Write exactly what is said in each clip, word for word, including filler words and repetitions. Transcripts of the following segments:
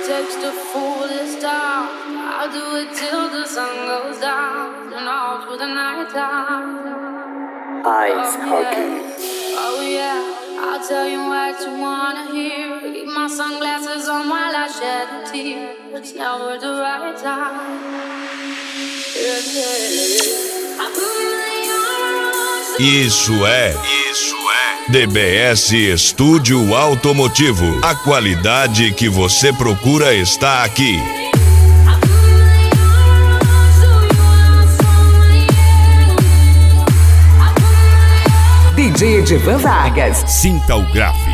takes to fool this town. I'll do it till the sun goes down and all through the night time. Ice Hockey. Oh yeah, I'll tell you what you wanna hear. Keep my sunglasses on while I shed a tear. It's never the right time. Yeah, yeah. I put my arms around you. Isso é, isso é D B S Estúdio Automotivo. A qualidade que você procura está aqui. D J Edivan Vargas. Sinta o grave.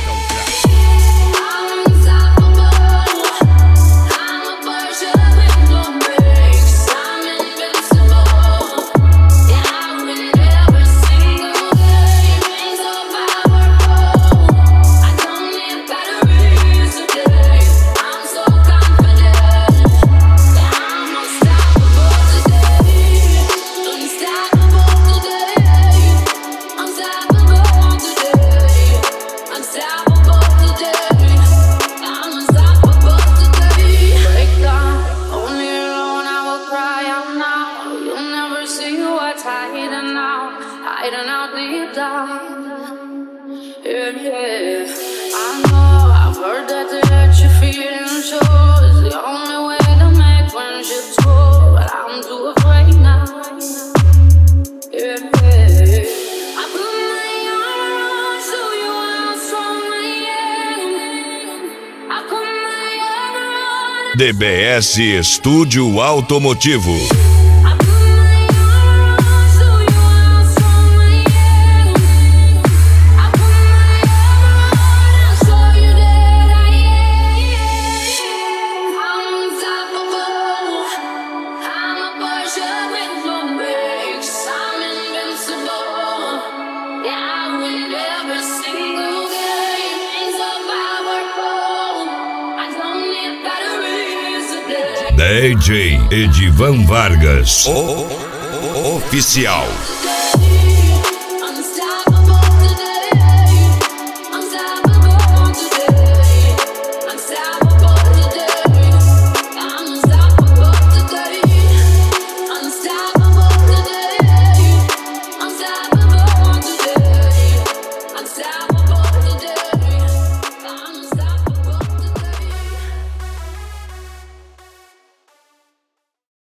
D B S Estúdio Automotivo. D J Edivan Vargas, o oficial.